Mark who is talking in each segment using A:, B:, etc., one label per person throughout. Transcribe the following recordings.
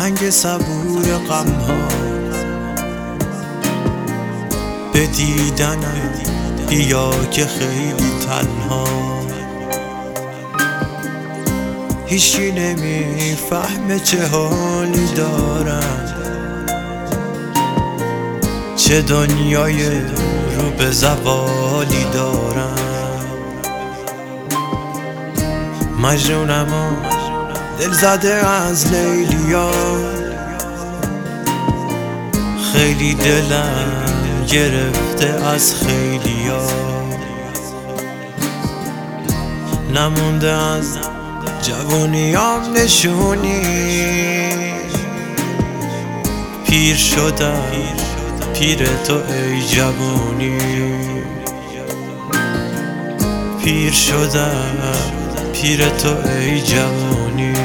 A: سنگ صبور غم ها به دیدنم بیا که خیلی تنها هیچی نمیفهمه چه حالی دارم، چه دنیای رو به زوالی دارم. مجنونم و دل زده از لیلیا، خیلی دلم گرفته از خیلیا. نمونده از جوونیام نشونی، پیر شدم پیر تو ای جوونی. پیر شدم پیر تو ای جوونی.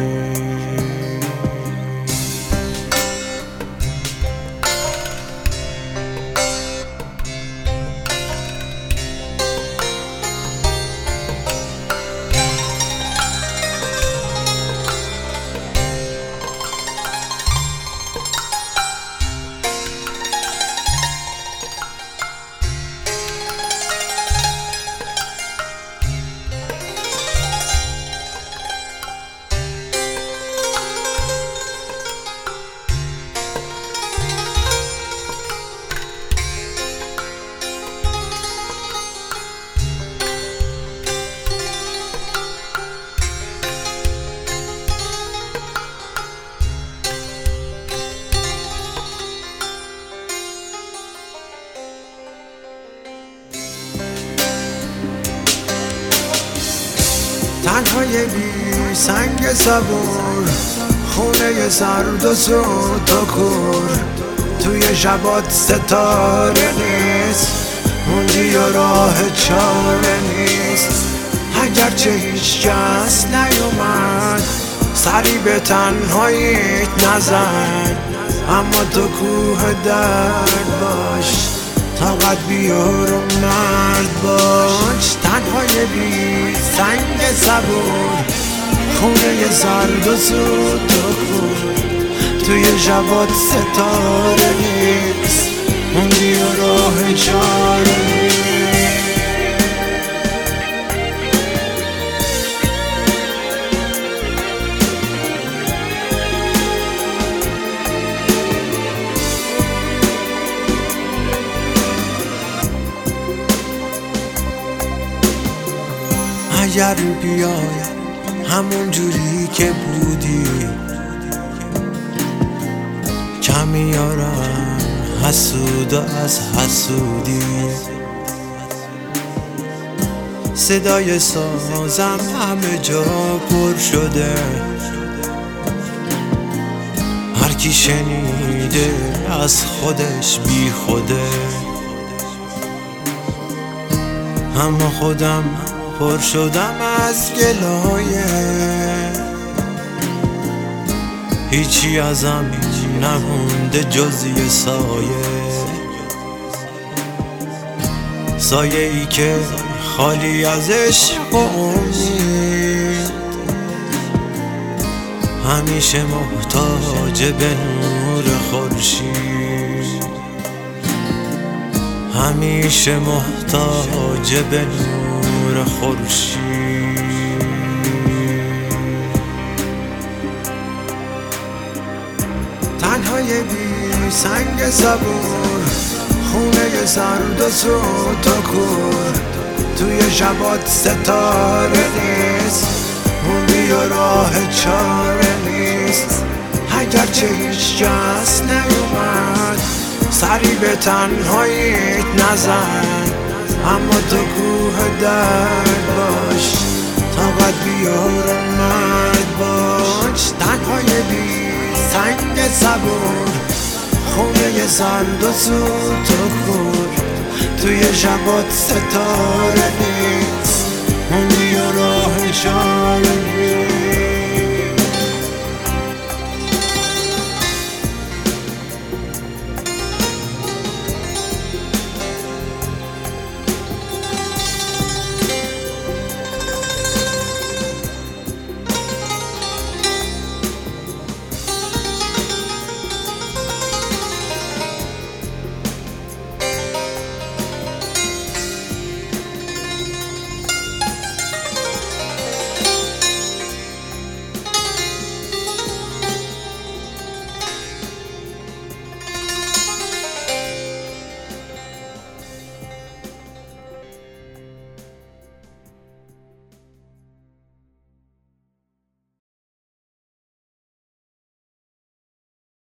A: تنهای بی سنگ صبور، خونه سرد و سود و کور. توی شبات ستاره نیست، موندی و راه چاره نیست. اگرچه هیچ کس نیومد سری به تنهاییت نزن، اما تو کوه درد باش، طاقت بیار و مرد باش. تنهای بی سنگ صبور، خونه سرد و سود و کور. توی شبات ستاره نیست، موندی و راه چاره نیست. اگر بیای همون جوری که بودی، کم میارم حسود از حسودی. صدای سازم همه جا پر شده، هر کی شنیده از خودش بی خوده. اما خودم پر شدم از گلایه، هیچی ازم نمونده جز یه سایه ای که خالی از عشق و امید، همیشه محتاج به نور خورشید. همیشه محتاج به نور خورشید. تنهای بی سنگ صبور، خونه سرد و سود و کور. توی شبات ستاره نیست، موندی و راه چاره نیست. اگرچه هیچ کس نیومد سری به تنهاییت نزن، اما تو کوه درد باش، طاقت بیار و مرد باش. تنهای بی سنگ صبور، خونه سرد و سود و کور. توی شبات ستاره نیست، موندی و راه چاره